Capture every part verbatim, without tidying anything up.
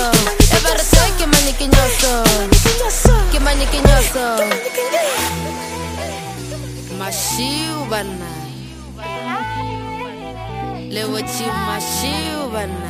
E barrete que maniquinhoso, que maniquinhoso. Mashiu bana, lewachi mashiu bana.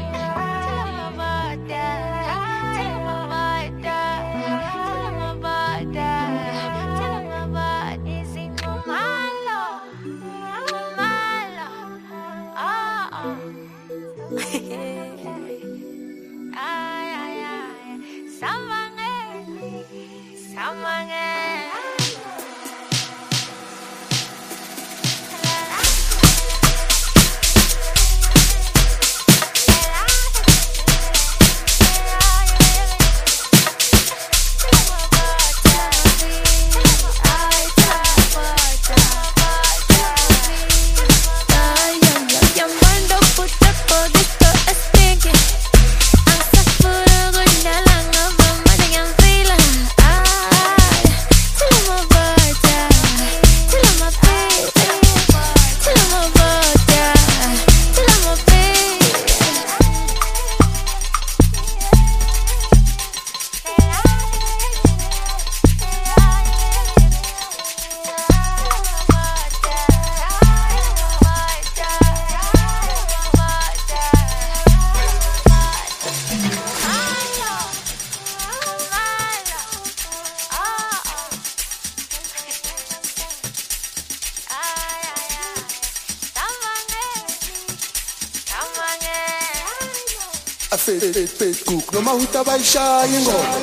Facebook noma utaba ingoma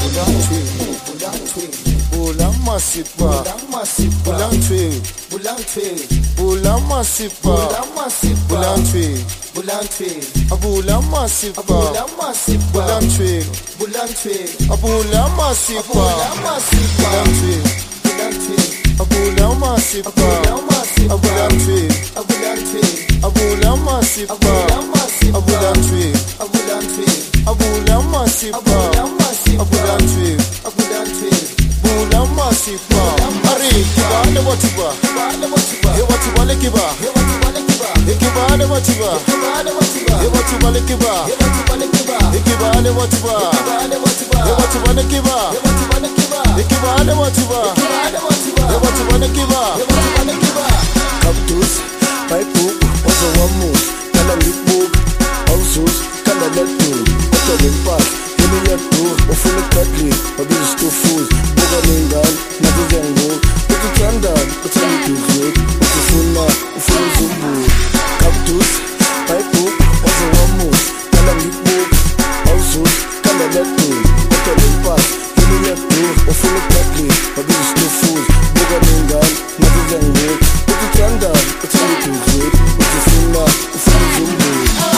bula masipa bulantwe bulantwe bula masipa bulantwe bulantwe abula masipa bulantwe bulantwe abula masipa bulantwe bulantwe abula masipa bulantwe bulantwe abula masipa bulantwe abula masipa abulantwe abulantwe bula masipa ari kiba ne watiba he watiba le kiba he kiba ne watiba he watiba le kiba he kiba ne watiba he watiba ne kiba he kiba ne watiba he watiba ne kiba kaptus paipu ozo wamu kala lipu ausus kala letu oto pas yemi letu ofune kadri obis to fools boga ningal na bizengo oto trandan oto nituzo oto funa ufune zumbu kaptus paipu ozo wamu kala lipu ausus kala letu oto pas yemi letu ofune kadri obis to fools boga ningal na bizengo oto trandan oto nituzo oto funa ufune zumbu.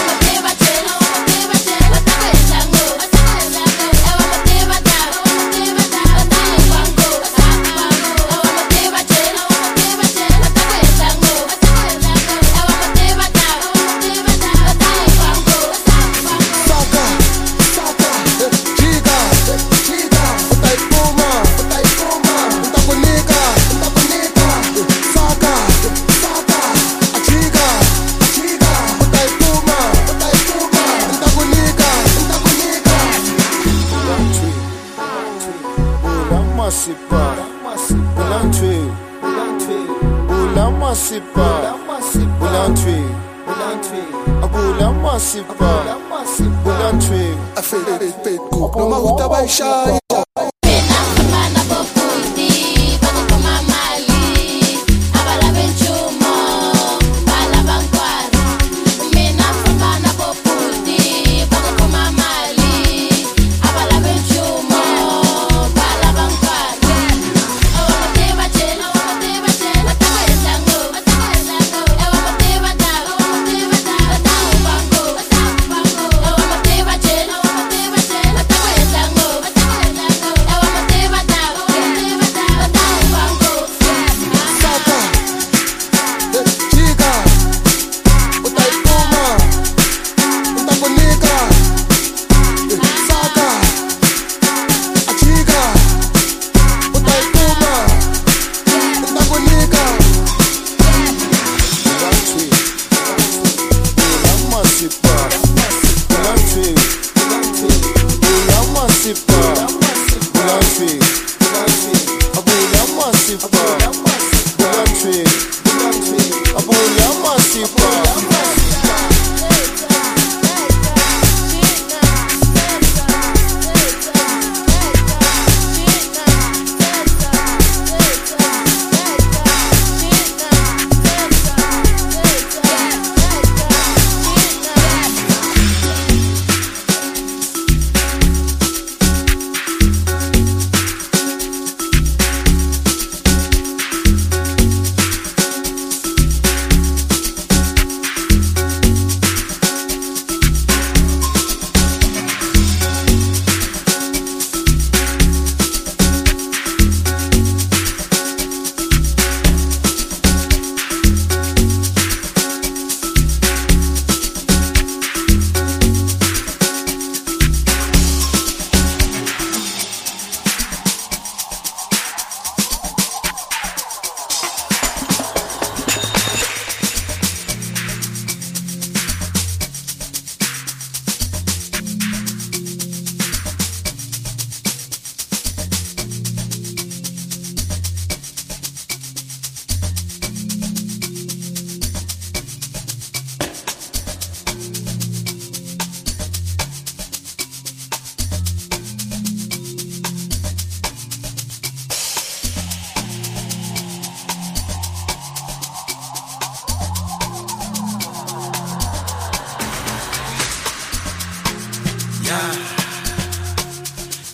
Masipa, bulantwe, bula masipa, bulantwe, abula masipa, bulantwe. Afele petku, noma utaba ishai.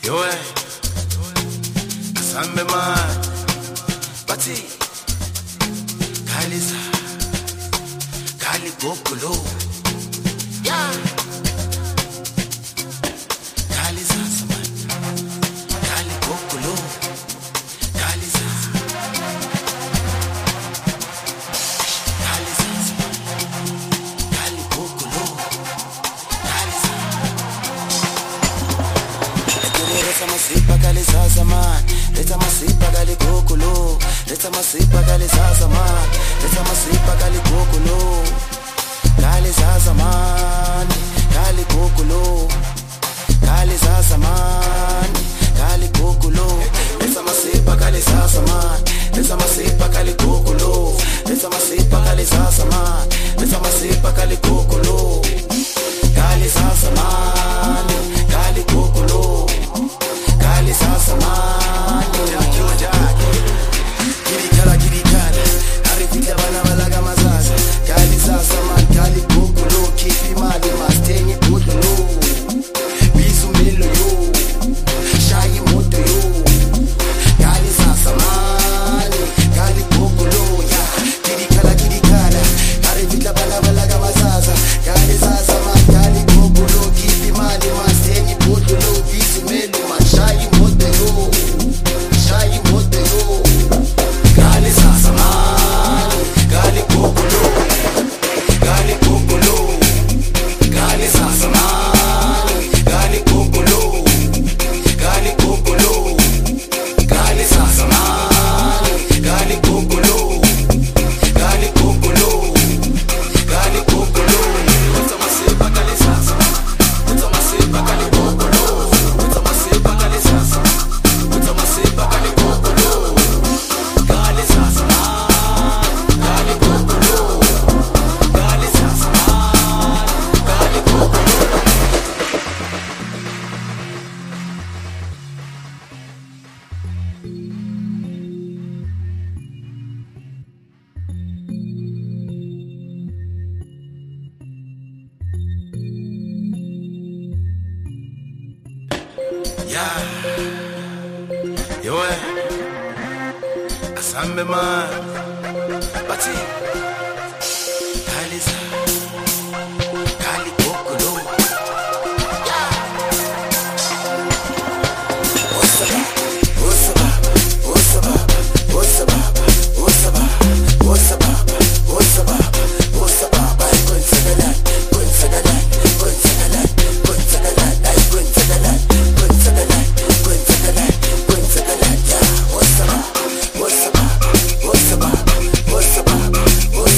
Yo, Asambe man, Bati, Kalisa, Kali Gokulu, yeah, Kalisa Saman, Kali Gokulu, Kalisa, Kalisa Saman, Kali Gokulu, Kalisa. Let's masipa kalisa Saman, let's masipa Kali Gokulu, let's masipa kalisa Saman, let's masipa Kali Gokulu, Kalisa Saman, Kali Gokulu, Kalisa Saman, Kali Gokulu, let's masipa kalisa Saman, let's masipa Kali Gokulu, let's masipa kalisa Saman, let's masipa Kali Gokulu, Kalisa Saman, Kali Gokulu, Kalisa Saman, Jackie Jackie, Giri Kala Giri Kala, Arifika Bala Bala Gamazaza, Kalisa Saman, Kali Gokulu, Kifi Mali Mastengi Gokulu, Bisu Milo yo, Shayi Moto yo, Kalisa Saman, Kali Gokulu, ya, Giri Kala Giri Kala, Arifika Bala Bala Gamazaza, Kalisa Saman, Kali Gokulu, Kifi Mali Mastengi Gokulu, Bisu Milo Shayi Moto yo, Shayi Moto yo, Kalisa Saman, Kali Gokulu, Kali Gokulu, Kalisa Saman, Kali Gokulu, Kali Gokulu, Kalisa Saman, Kali Gokulu, Kali Gokulu, Kali Gokulu. Let's masipa Kalisa Saman, let's masipa Kali Gokulu, let's masipa Kalisa Saman, let's masipa Kali Gokulu, Kalisa Saman, Kali Gokulu, Kalisa Saman, Kali Gokulu. Yeah, yo, Asambe man, Bati, Kalisa, Kali Gokulu, yeah. Osaba, Osaba, Osaba, Osaba, Osaba, Osaba, Osaba, Osaba, ay gun sagalan, gun sagalan, gun sagalan, gun sagalan, ay gun sagalan, gun sagalan, gun sagalan, gun sagalan, yeah. Osaba, Osaba, Osaba, Osaba, Osaba.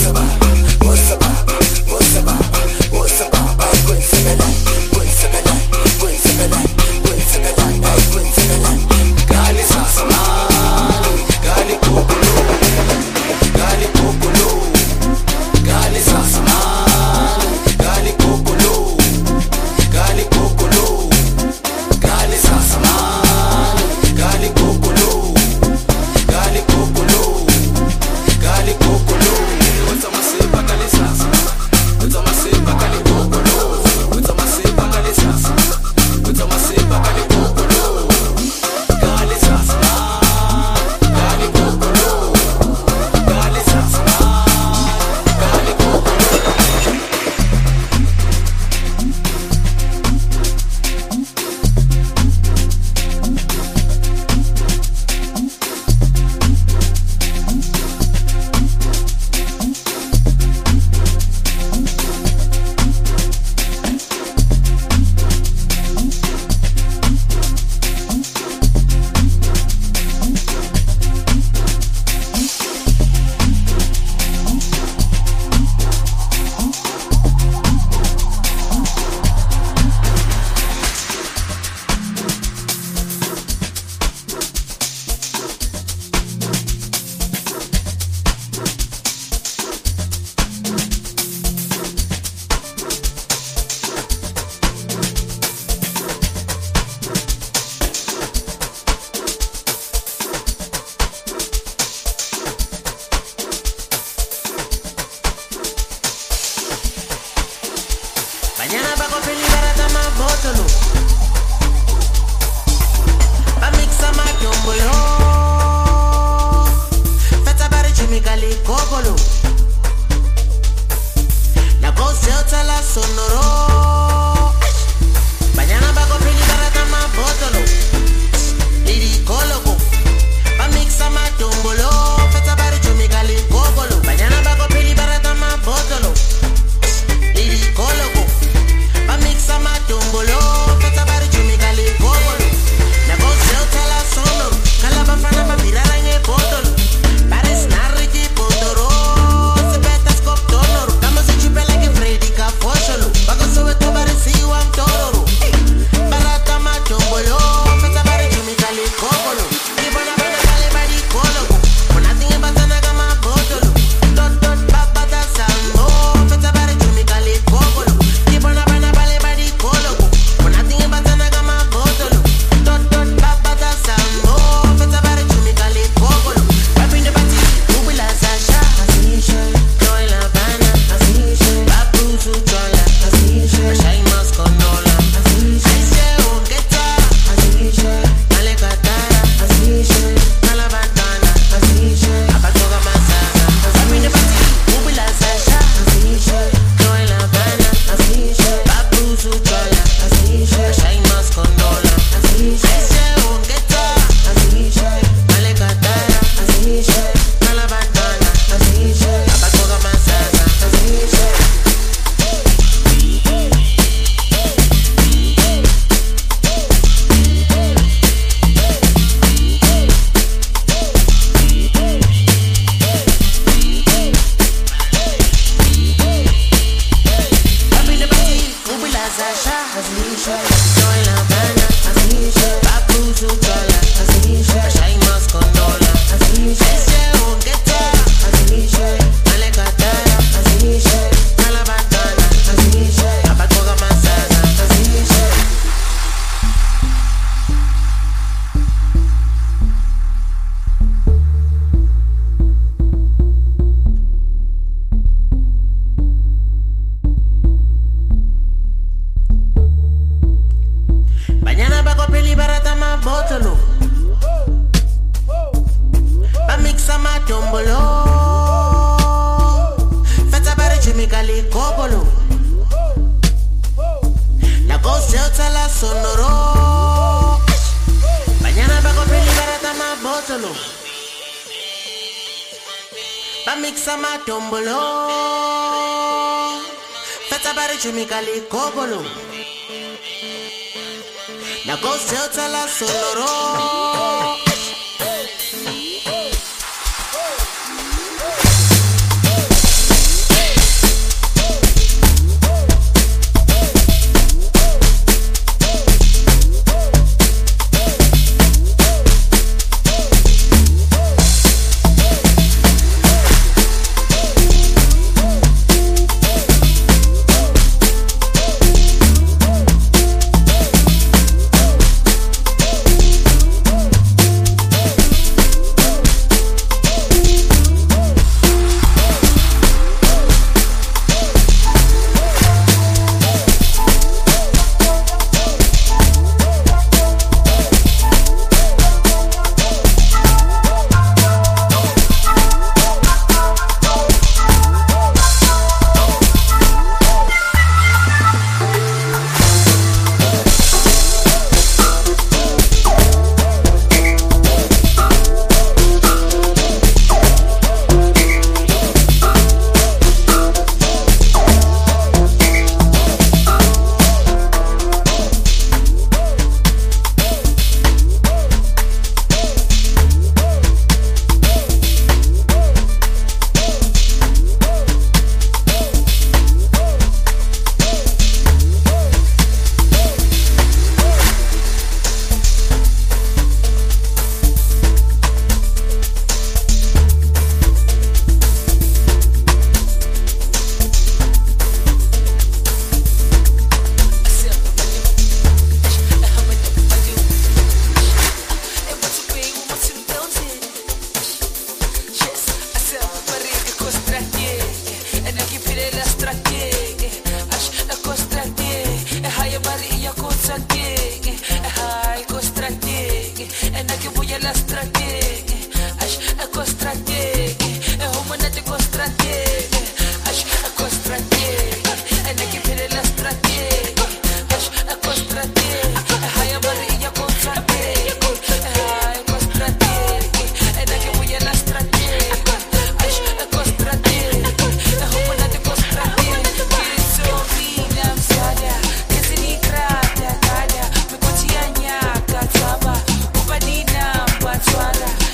Swara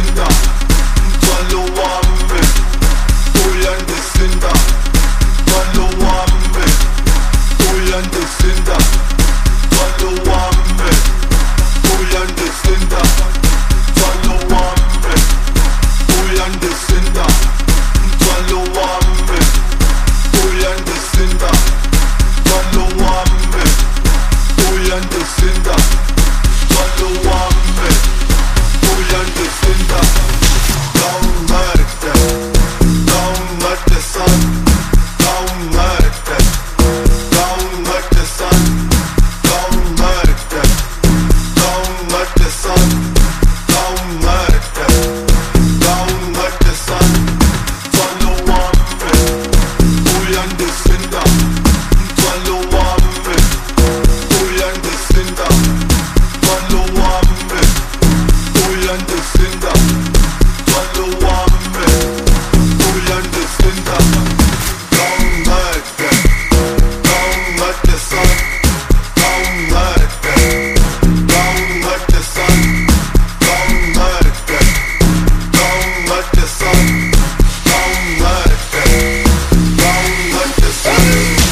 uyandisinda mthwalo wami uyandisinda mthwalo wami uyandisinda mthwalo wami uyandisinda mthwalo wami uyandisinda mthwalo wami uyandisinda mthwalo wami uyandisinda mthwalo wami uyandisinda Kaumarte Kaumarte san Kaumarte Kaumarte san Kaumarte Kaumarte san Kaumarte Kaumarte san mthwalo wami uyandisinda mthwalo wami uyandisinda mthwalo wami uyandisinda mthwalo wami uyandisinda Kaumarte Kaumarte san Kaumarte Kaumarte san Kaumarte Kaumarte san Kaumarte Kaumarte san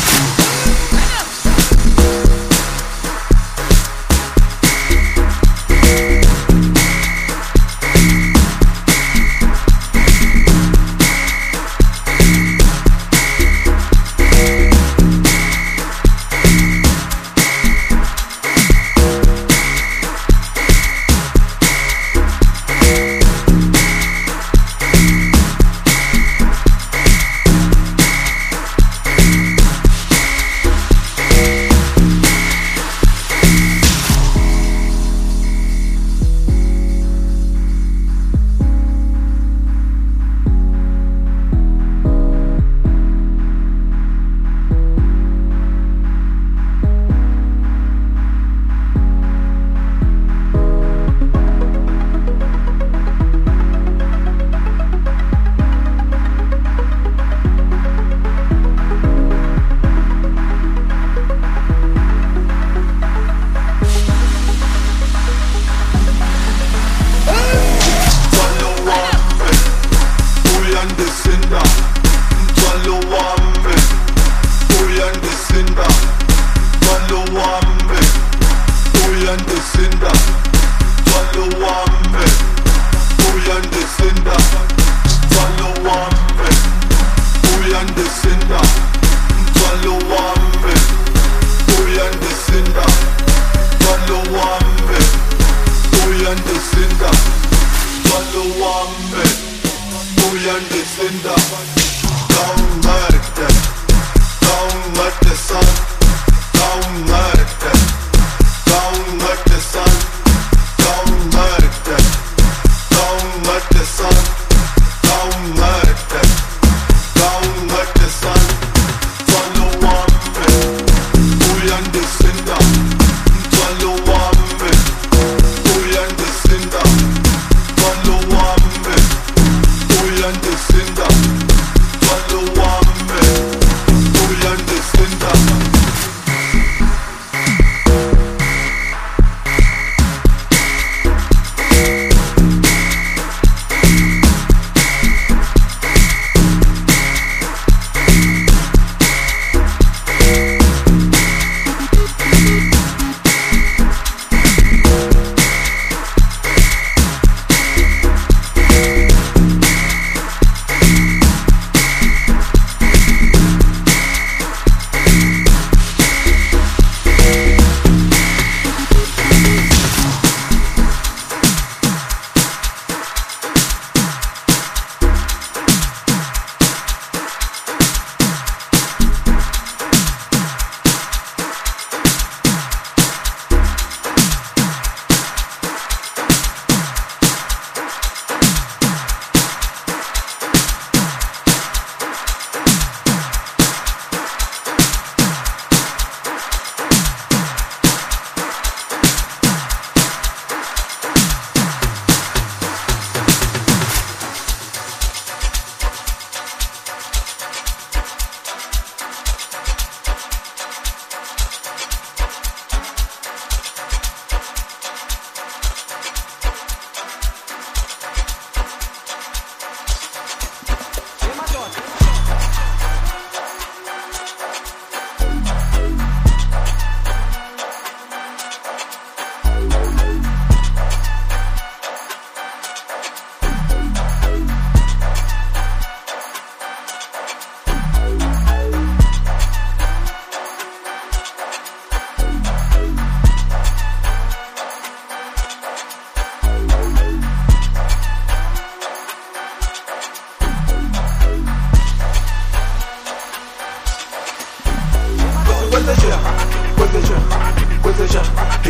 mthwalo wami uyandisinda mthwalo wami uyandisinda mthwalo wami uyandisinda mthwalo wami uyandisinda mthwalo wami uyandisinda mthwalo wami uyandisinda mthwalo wami uyandisinda mthwalo wami uyandisinda Kaumarte Kaumarte san Kaumarte Kaumarte san Kaumarte Kaumarte san Kaumarte Kaumarte san mthwalo wami uyandisinda mthwalo wami uyandisinda mthwalo wami uyandisinda mthwalo wami uyandisinda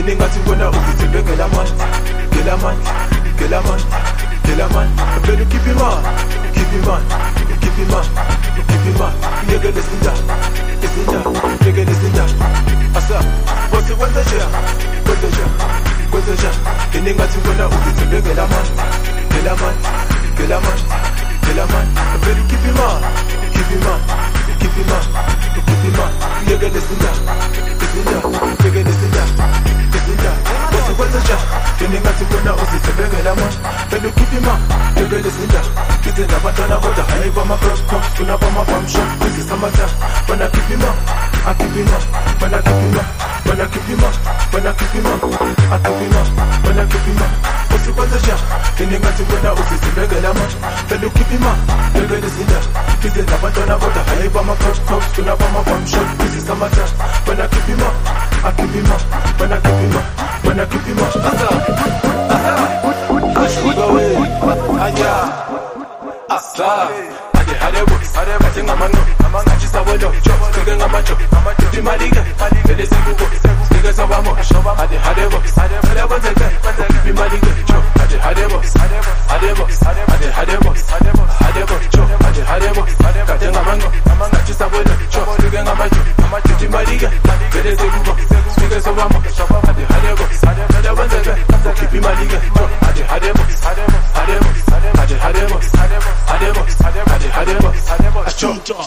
Yini ngathi wena uzithembe ngelamani, ngelamani, ngelamani, ngelamani. Vele ukhiphe imali, ukhiphe imali, ukhiphe imali, ukhiphe imali. Uyekele izindaba, izindaba, uyekele izindaba. Asa, wase kwenze njani, kwenze njani, kwenze njani. Yini ngathi wena uzithembe ngelamani, ngelamani, ngelamani, ngelamani. Vele ukhiphe imali, ukhiphe imali, ukhiphe imali, ukhiphe imali. Uyekele izindaba, izindaba, uyekele izindaba, izindaba. Wase kwenze njani. Yini ngathi wena uzithembe ngelamani. Vele ukhiphe imali, uyekele izindaba. Kize nabantwana kodwa hayi bama-crop crops, funa bama-farm shop. This is summertime, wanna keep him up, I keep him up, wanna keep him up, wanna keep him up, wanna keep him up, I keep him up, wanna keep him up. What's the position? Yini ngathi wena uzithembe ngelamani. Vele ukhiphe imali, uyekele izindaba. Kize nabantwana kodwa hayi bama-crop crops, funa bama-farm shop. This is summertime, wanna keep him up, I keep him up, wanna keep him up, wanna keep him up. Asa, asa, kushkuga we, aya. Asa, ade hade books, ade bate ngamano, ngathi sabolo, sike ngamacho, ngamathi malike, vele sekubo, sike sabamo, ade hade books, vele kwenzeke, kwenzeke malike, ade hade books, ade books, ade hade books, ade books, ade hade books, kate ngamano, ngathi sabolo, sike ngamacho, ngamathi malike, vele sekubo, sike sabamo, ade hade books, vele kwenzeke, kwenzeke malike, ade hade books, ade books, ade hade books. Hadebox, Hadebox, Hadebox, Hadebox, Hadebox,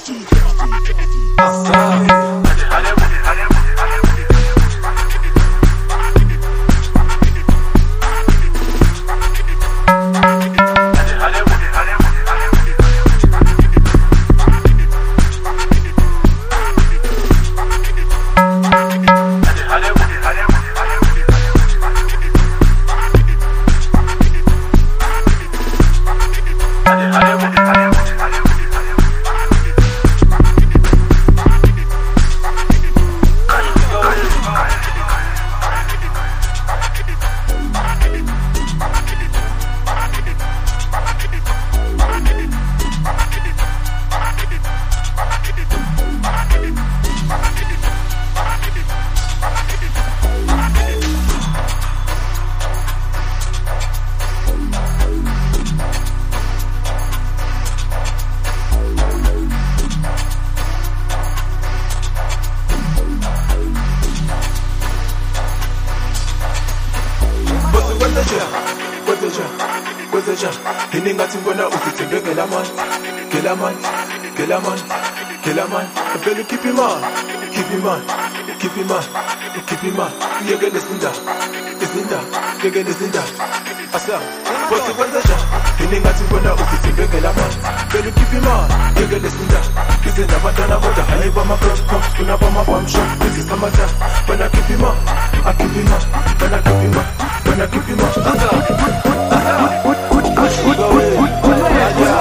Yini ngathi wena uzithembe ngelamani, ngelamani, ngelamani, ngelamani. Vele ukhiphe imali, ukhiphe imali, ukhiphe imali, ukhiphe imali. Uyekele izindaba, izindaba, uyekele izindaba. Asa, wase kwenze njani. Yini ngathi wena uzithembe ngelamani. Vele ukhiphe imali, uyekele izindaba. Kize nabantwana kodwa hayi bama-crop crops, funa bama-farm shop. This is summertime, wanna keep him up, I keep him up, wanna keep him up, wanna keep him up. Asa, asa, kushkuga we, aya.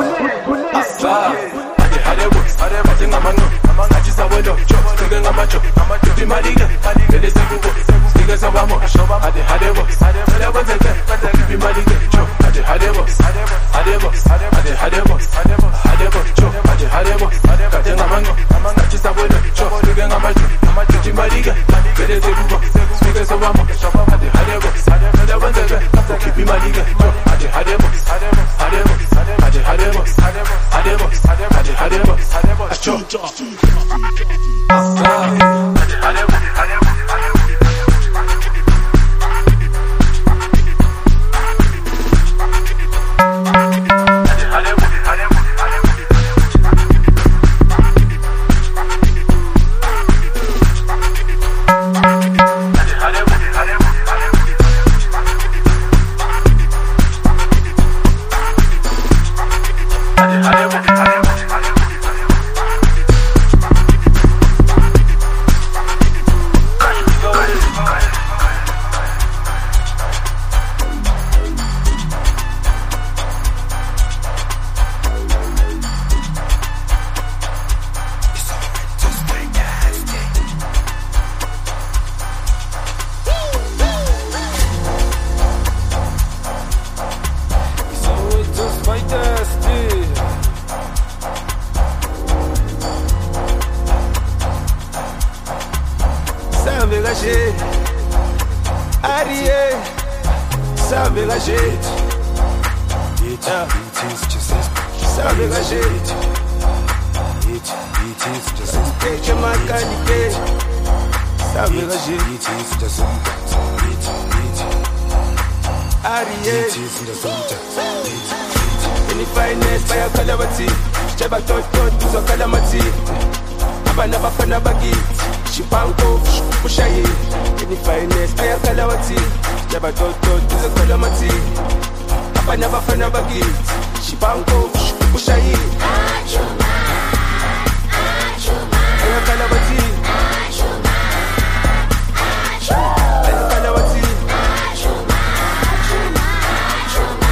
Asa, ade hade books, bate ngamano, ngathi sabolo, sike ngamacho, ngamathi malike, vele sekubo, sike sabamo, ade hade books, vele kwenzeke, kwenzeke malike, ade hade books, hade books, ade hade books, hade books, ade hade books, kate ngamano, ngathi sabolo, sike ngamacho, ngamathi malike, vele sekubo, sike sabamo, ade hade books, vele kwenzeke, ukhiphe malike, ade hade books, shit. Yeah. Sabe ga shit. Take your man candy. Sabe ga shit. Ariye. Any finest by a calamity. Cheba tot tot to calamity. Abana bafana bagi. Shipanko pushayi. Any finest by a calamity. Cheba tot tot to calamity. Abana bafana bagi. Shipanko pushayi. Achuma. Achuma. Ay calamity. Achuma. Achuma. Ay calamity. Achuma. Achuma. Achuma.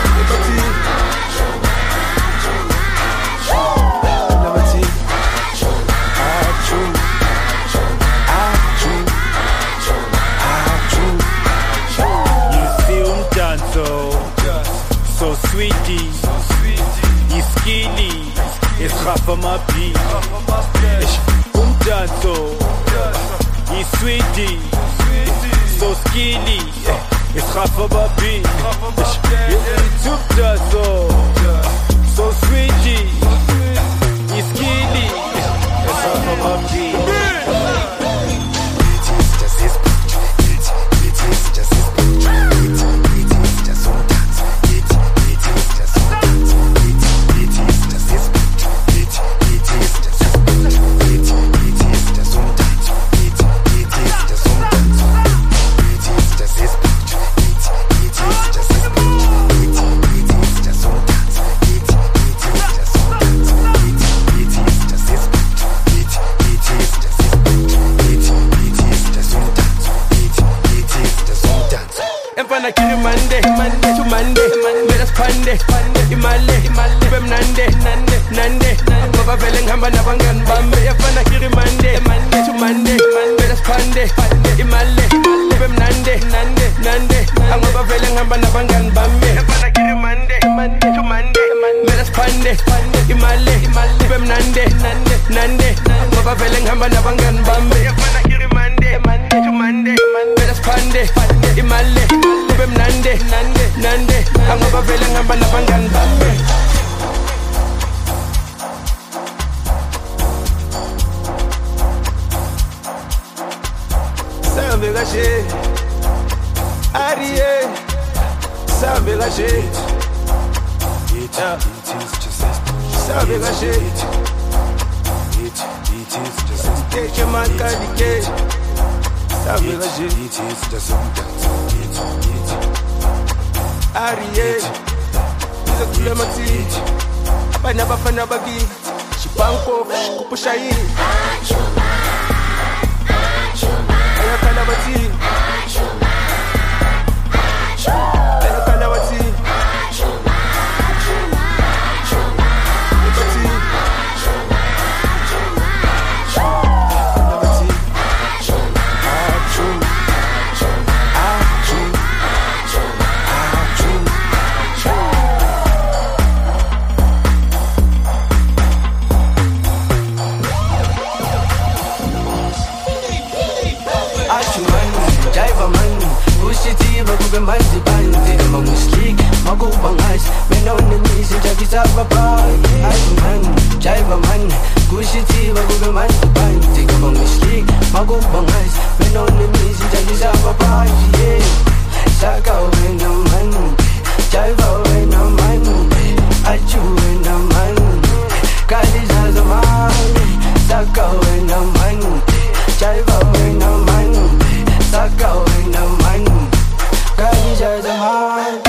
So sweetie, you skinny, it's half of my beat. Umdanso, you sweetie, so skinny, it's half of my beat. Umdanso, so sweetie, you skinny, it's half of my beat. Monday, Monday to Monday, Monday that's Pande, Imale, Ibem Nande, Nande, Nande, Baba Veleng Hamba Nabangan, Bambe, Yafana Kiri Monday, Monday to Monday, Monday that's Pande, Imale, Ibem Nande, Nande, Nande, Baba Veleng Hamba Nabangan, Bambe, Yafana Kiri Monday, Monday to Monday, Monday that's Pande, Imale, Ibem Nande, Nande, Nande, Baba Veleng Hamba Nabangan, Bambe, Yafana Kiri Monday, Monday to Monday, Monday that's Pande, Imale, Ibem Nande, Nande, Nande, Angaba Vela Ngamba Nabangan Bambe. Sabe gache, Ariye, Sabe gache, Sabe gache, Take your man candy, Sabe gache. Ariye, iza kulamati, abana bafana bagi, shipanko kupushayi. Achuma, achuma, aya kalabati. Achuma, achuma, aya kalabati. Achuma, achuma, achuma, kalabati. Achuma, achuma, kalabati. Achuma, achuma, achuma. Kube mandi bandi Kama muslik, makuba ngas Mena unenisi jakisaba pai Ayu man, jaiva man Kushitiba kube mandi bandi Kama muslik, makuba ngas Mena unenisi jakisaba pai Saka wena man Jaiva wena man Achu wena man Kalisa zaman Saka wena man Jaiva wena man Saka wena man Kalisa zaman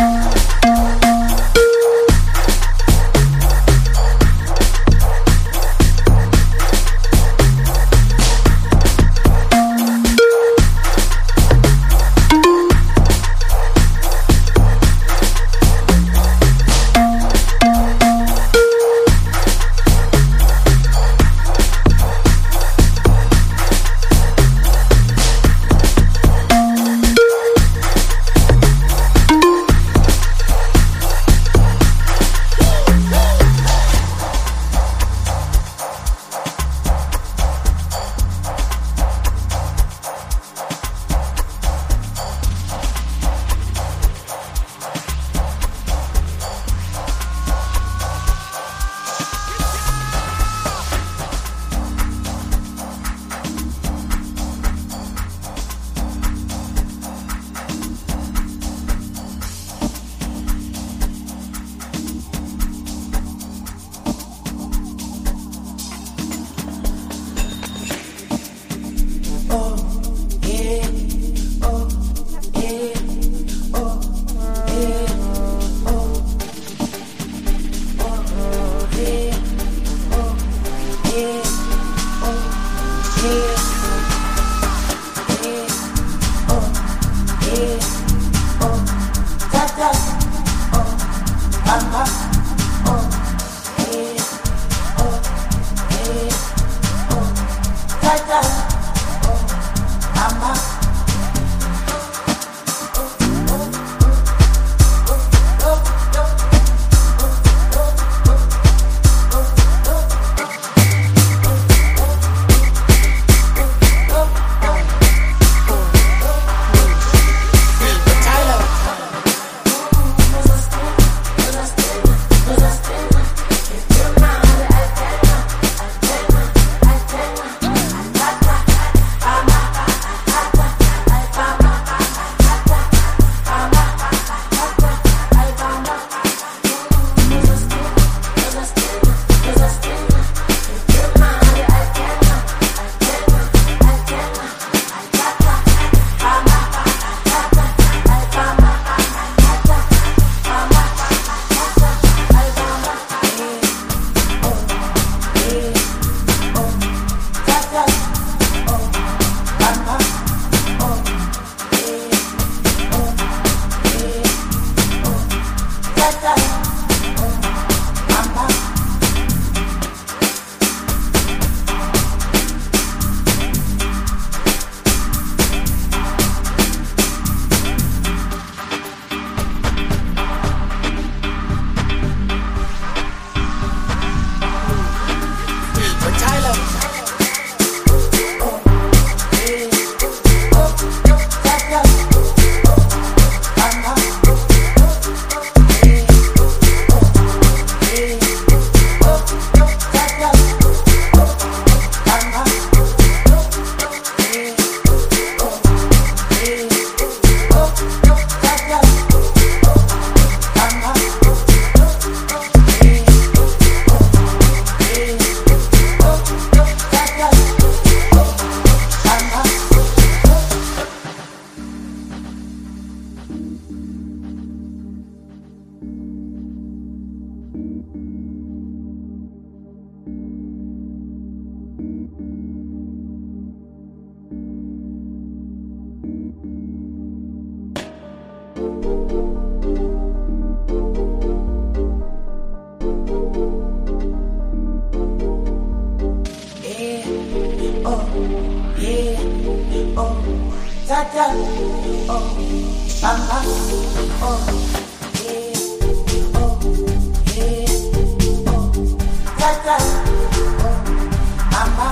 Tata, oh, mama, oh, yeah, oh, yeah, oh, Tata, oh, mama.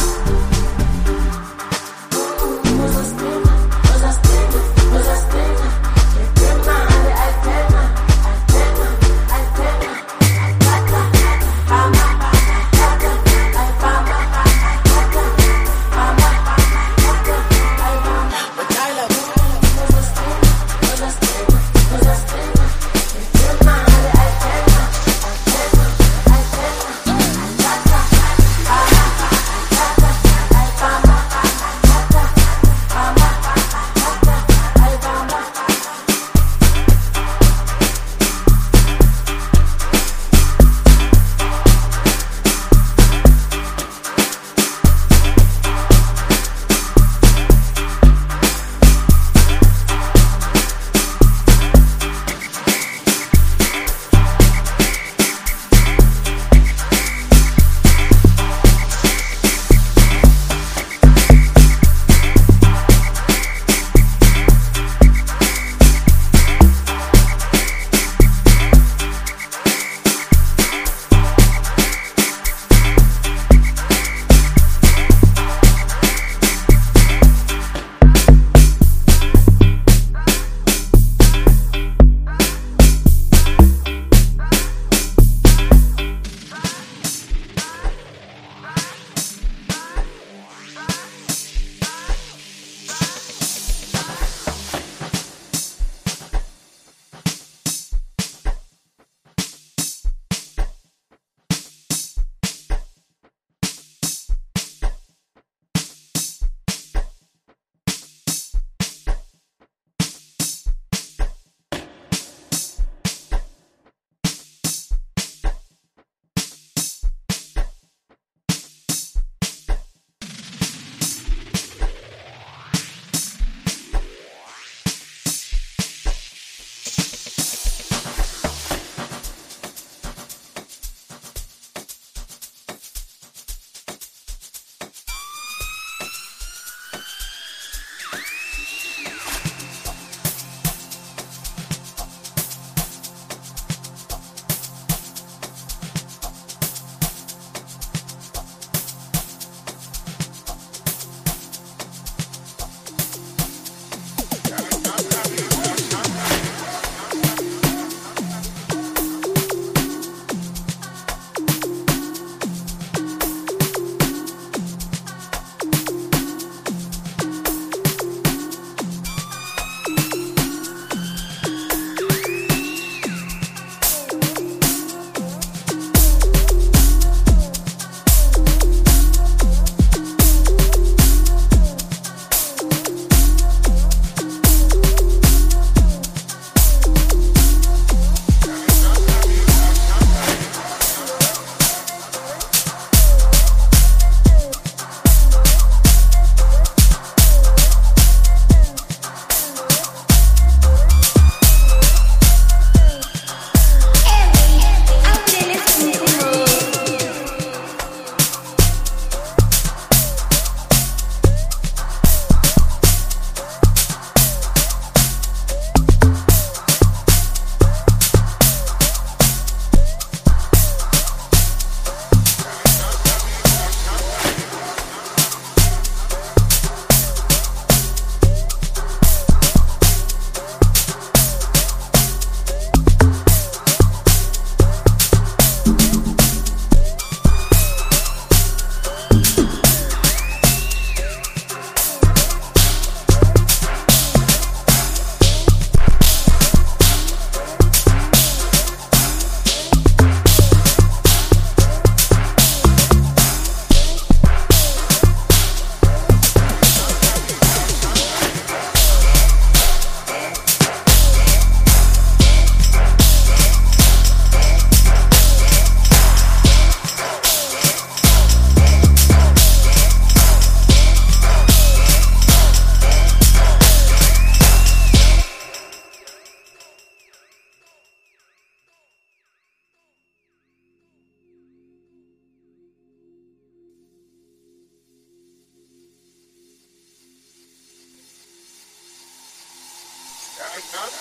Cosa spina, cosa spina, cosa spina. E prima, alterna, alterna, alterna. Tata, mama, tata, ay mama, tata, mama, tata, ay mama. But I love you.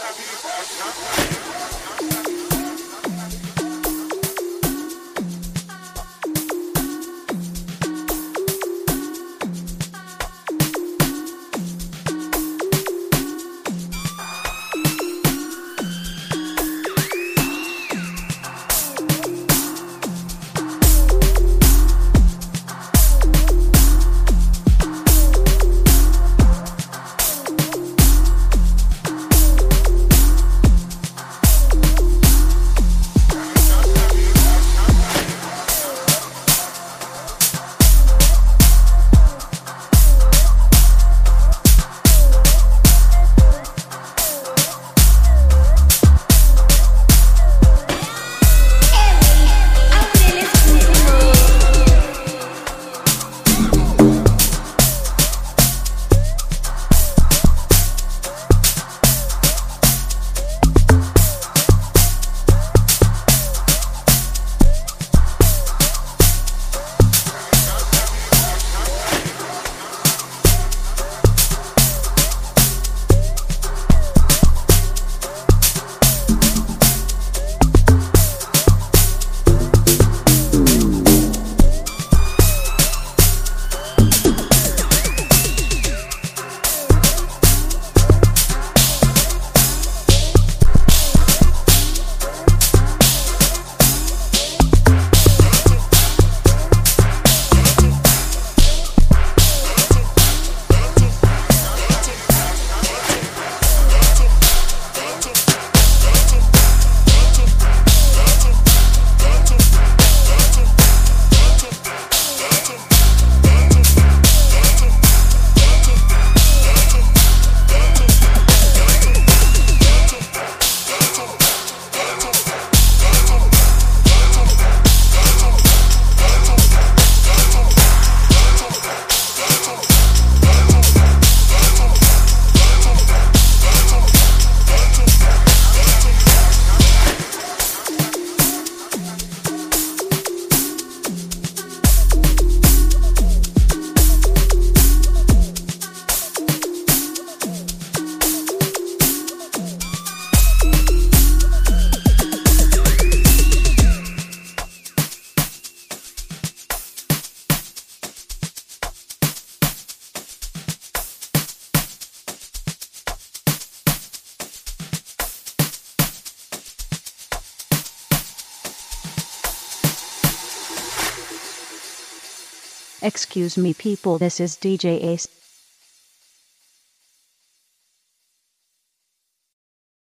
Excuse me people, this is D J Ace.